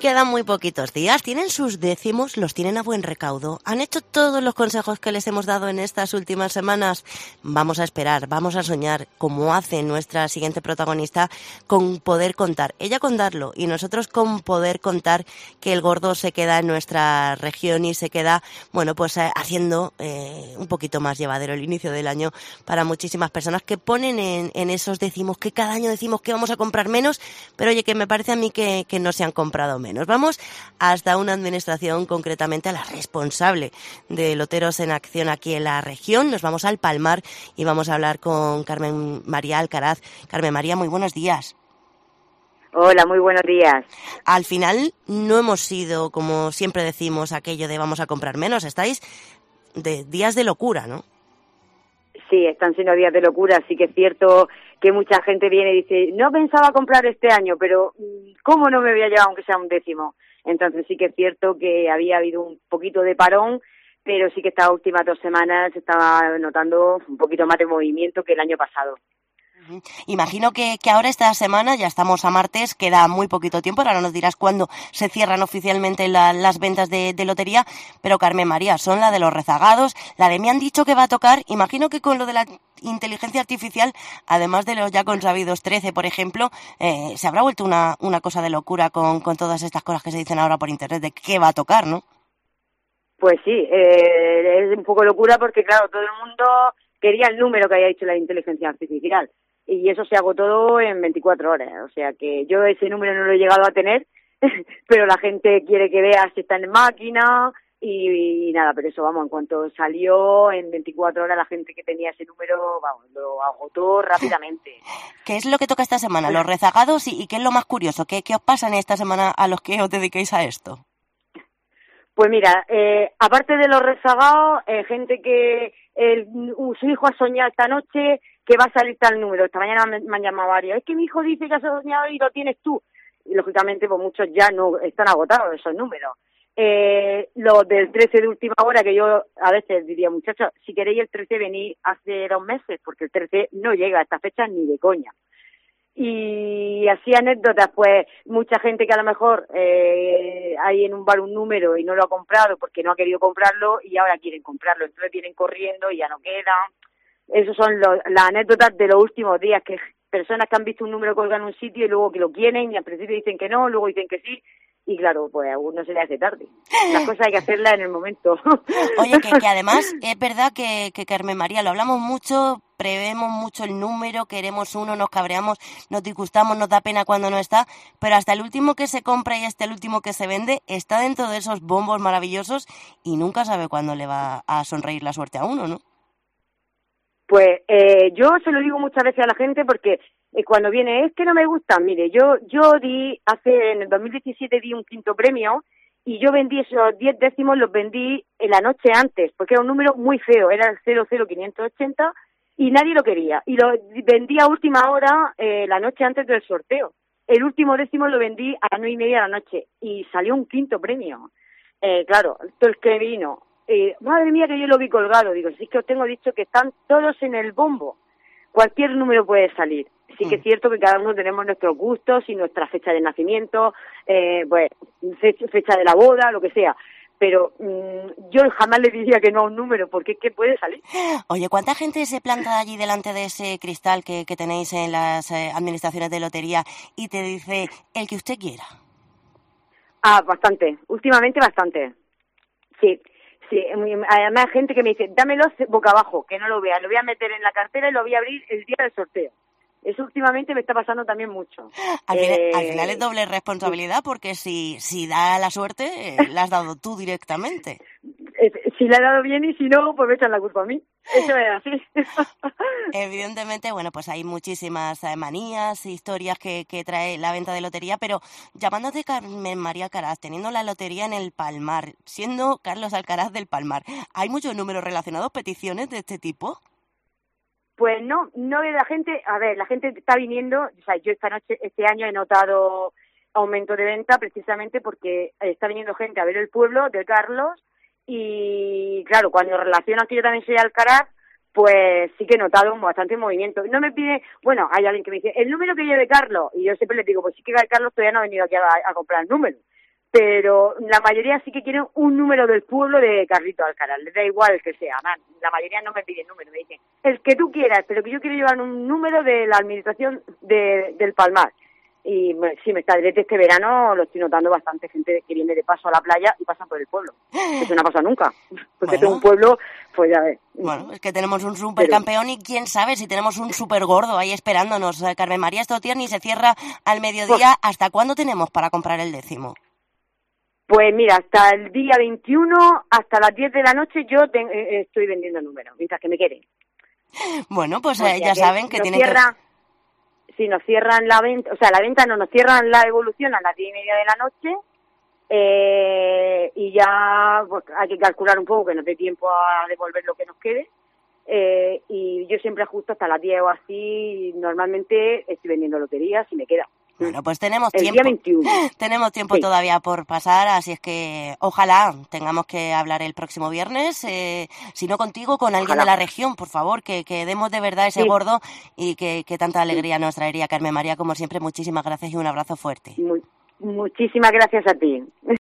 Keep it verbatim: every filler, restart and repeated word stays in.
quedan muy poquitos días, tienen sus décimos, los tienen a buen recaudo, han hecho todos los consejos que les hemos dado en estas últimas semanas. Vamos a esperar, vamos a soñar, como hace nuestra siguiente protagonista, con poder contar, ella con darlo y nosotros con poder contar que el gordo se queda en nuestra región y se queda, bueno, pues eh, haciendo eh, un poquito más llevadero el inicio del año para muchísimas personas que ponen en, en esos décimos que cada año decimos que vamos a comprar menos, pero oye, que me parece a mí que, que no se han comprado menos. Vamos hasta una administración, concretamente a la responsable de Loteros en Acción aquí en la región. Nos vamos al Palmar y vamos a hablar con Carmen María Alcaraz. Carmen María, muy buenos días. Hola, muy buenos días. Al final no hemos sido, como siempre decimos, aquello de vamos a comprar menos. Estáis de días de locura, ¿no? Sí, están siendo días de locura. Sí que es cierto que mucha gente viene y dice, no pensaba comprar este año, pero ¿cómo no me voy a llevar aunque sea un décimo? Entonces sí que es cierto que había habido un poquito de parón, pero sí que estas últimas dos semanas se estaba notando un poquito más de movimiento que el año pasado. Imagino que, que ahora esta semana, ya estamos a martes, queda muy poquito tiempo, ahora nos dirás cuándo se cierran oficialmente la, las ventas de, de lotería, pero Carmen María, son la de los rezagados, la de me han dicho que va a tocar, imagino que con lo de la inteligencia artificial, además de los ya consabidos trece, por ejemplo, eh, se habrá vuelto una, una cosa de locura con, con todas estas cosas que se dicen ahora por internet de qué va a tocar, ¿no? Pues sí, eh, es un poco locura porque claro, todo el mundo quería el número que había dicho la inteligencia artificial. Y eso se agotó en veinticuatro horas, o sea que yo ese número no lo he llegado a tener, pero la gente quiere que vea si está en máquina y, y nada, pero eso, vamos, en cuanto salió, en veinticuatro horas la gente que tenía ese número, vamos, lo agotó rápidamente. ¿Qué es lo que toca esta semana? Los rezagados y, y ¿qué es lo más curioso? ¿Qué, qué os pasa en esta semana a los que os dediquéis a esto? Pues mira, eh, aparte de los rezagados, eh, gente que el, su hijo ha soñado esta noche que va a salir tal número. Esta mañana me, me han llamado varios. Es que mi hijo dice que ha soñado y lo tienes tú. Y lógicamente, pues muchos ya no están agotados esos números. Eh, los del trece de última hora, que yo a veces diría, muchachos, si queréis el trece venid hace dos meses, porque el trece no llega a esta fecha ni de coña. Y así anécdotas, pues mucha gente que a lo mejor eh, hay en un bar un número y no lo ha comprado porque no ha querido comprarlo y ahora quieren comprarlo, entonces vienen corriendo y ya no quedan. Esos son los, las anécdotas de los últimos días, que personas que han visto un número colgado en un sitio y luego que lo quieren y al principio dicen que no, luego dicen que sí. Y claro, pues a uno se le hace tarde. Las cosas hay que hacerlas en el momento. Oye, que, que además es verdad que, que Carmen María, lo hablamos mucho, prevemos mucho el número, queremos uno, nos cabreamos, nos disgustamos, nos da pena cuando no está, pero hasta el último que se compra y hasta el último que se vende está dentro de esos bombos maravillosos y nunca sabe cuándo le va a sonreír la suerte a uno, ¿no? Pues eh, yo se lo digo muchas veces a la gente porque eh, cuando viene, es que no me gusta, mire, yo yo di, hace, en el dos mil diecisiete di un quinto premio y yo vendí esos diez décimos, los vendí en la noche antes, porque era un número muy feo, era el cero cero quinientos ochenta y nadie lo quería. Y lo vendí a última hora eh, la noche antes del sorteo. El último décimo lo vendí a las nueve y media de la noche y salió un quinto premio. Eh, claro, todo el que vino, eh, madre mía que yo lo vi colgado, digo, si es que os tengo dicho que están todos en el bombo, cualquier número puede salir. Sí que es cierto que cada uno tenemos nuestros gustos y nuestra fecha de nacimiento, eh, pues fecha, fecha de la boda, lo que sea, pero mmm, yo jamás le diría que no a un número, porque es que puede salir. Oye, ¿cuánta gente se planta allí delante de ese cristal que, que tenéis en las eh, administraciones de lotería y te dice el que usted quiera? Ah, bastante, últimamente bastante, sí. Sí, además hay gente que me dice, dámelo boca abajo, que no lo vea, lo voy a meter en la cartera y lo voy a abrir el día del sorteo. Eso últimamente me está pasando también mucho. Al, eh, final, al final es doble responsabilidad, porque si, si da la suerte, eh, la has dado tú directamente. Si la he dado bien y si no, pues me echan la culpa a mí. Eso es así. Evidentemente, bueno, pues hay muchísimas eh, manías, historias que, que trae la venta de lotería, pero llamándote Carmen María Alcaraz, teniendo la lotería en el Palmar, siendo Carlos Alcaraz del Palmar, ¿hay muchos números relacionados, peticiones de este tipo? Pues no, no de la gente, a ver, la gente está viniendo, o sea, yo esta noche, este año he notado aumento de venta precisamente porque está viniendo gente a ver el pueblo de Carlos y claro, cuando relacionan que yo también soy Alcaraz, pues sí que he notado bastante movimiento. No me pide, bueno, hay alguien que me dice, el número que lleve Carlos, y yo siempre le digo, pues sí que Carlos todavía no ha venido aquí a, a comprar el número, pero la mayoría sí que quieren un número del pueblo de Carrito Alcaraz, les da igual el que sea, man. La mayoría no me piden número, me dicen, el que tú quieras, pero que yo quiero llevar un número de la administración de, del Palmar. Y sí, me está desde este verano lo estoy notando bastante gente que viene de paso a la playa y pasa por el pueblo. Eso no ha pasado nunca, porque Bueno. es un pueblo, pues ya ves. Bueno, es que tenemos un supercampeón y quién sabe si tenemos un super gordo ahí esperándonos. Carmen María, esto ni se cierra al mediodía. ¿Hasta cuándo tenemos para comprar el décimo? Pues mira, hasta el día veintiuno, hasta las diez de la noche yo te, eh, estoy vendiendo números, mientras que me queden. Bueno, pues eh, ya que saben que tienen cierra, que... Si nos cierran la venta, o sea, la venta no, nos cierran la evolución a las diez y media de la noche, eh, y ya pues, hay que calcular un poco que nos dé tiempo a devolver lo que nos quede, eh, y yo siempre ajusto hasta las diez o así, y normalmente estoy vendiendo loterías y me queda. Bueno, pues tenemos el tiempo. Día veintiuno. Tenemos tiempo sí. todavía por pasar, así es que ojalá tengamos que hablar el próximo viernes, eh, si no contigo, con alguien Ojalá. de la región, por favor, que, que demos de verdad ese sí. gordo y que, que tanta alegría nos traería. Carmen María, como siempre, muchísimas gracias y un abrazo fuerte. Muy, muchísimas gracias a ti.